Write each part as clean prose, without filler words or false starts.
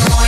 домой.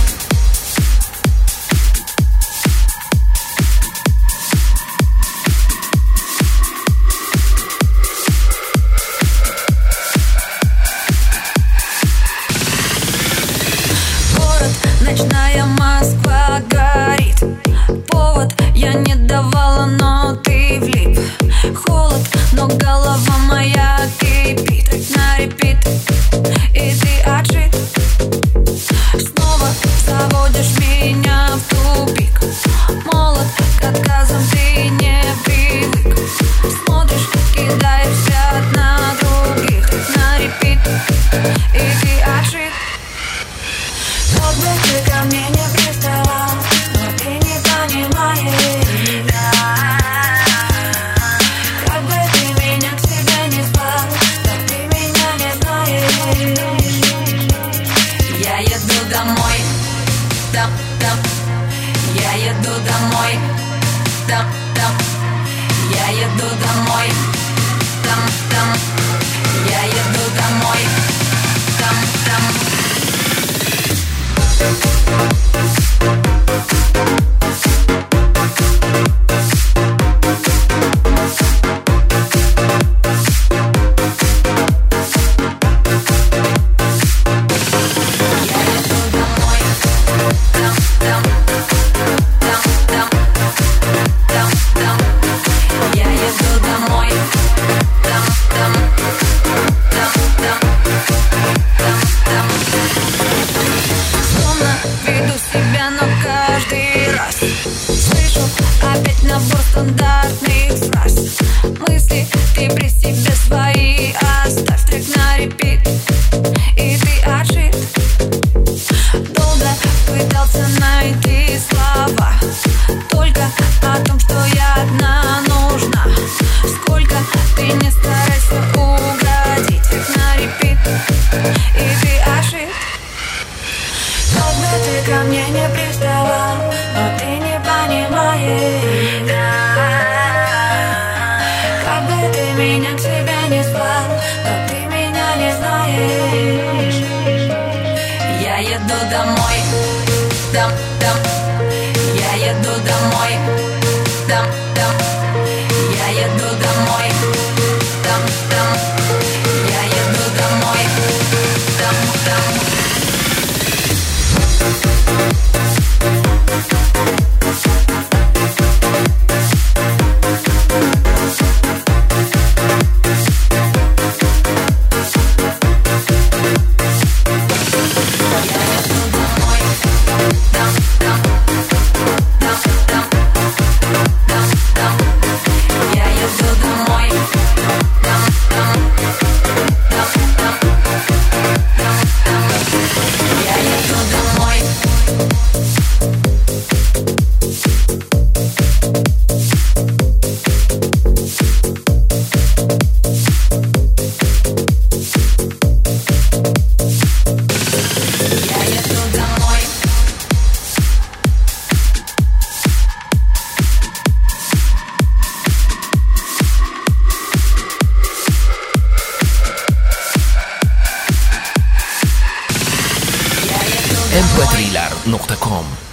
Ночная Москва горит. Повод я не давала, но ты влип. Холод, но голова моя кипит. На репит, и ты отжит. Снова заводишь меня в тупик. Молод, к отказам ты не привык. Смотришь, кидаешь взгляд на других. На репит, и ты отжит. Как бы ты ко мне не приставал, но ты не понимаешь. Как бы ты меня к себе не звал, но ты меня не знаешь. Я еду домой, там. Я еду домой, там. Я еду домой, там. Я еду домой, там. Веду себя, но каждый раз слышу опять набор стандартных фраз. Мысли ты при себе свои оставь. Трек на репит, и ты отжит. Долго пытался найти слова только о том, что я одна нужна. Сколько ты не старайся угодить. Трек на репит, и ты отжит. Как бы ты ко мне не приставал, но ты не понимаешь. Как бы ты меня к себе не звал, но ты меня не знаешь. Я еду домой, там. Я еду домой, там. Я еду домой, там. Я еду домой, там. mp3lar.com